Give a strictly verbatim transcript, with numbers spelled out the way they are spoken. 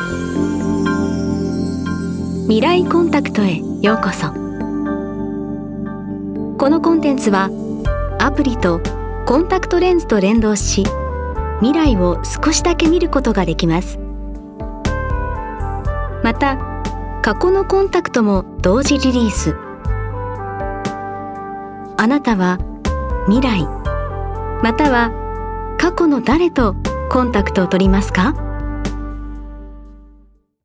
未来コンタクトへようこそ。このコンテンツはアプリとコンタクトレンズと連動し、未来を少しだけ見ることができます。また過去のコンタクトも同時リリース。あなたは未来または過去の誰とコンタクトを取りますか？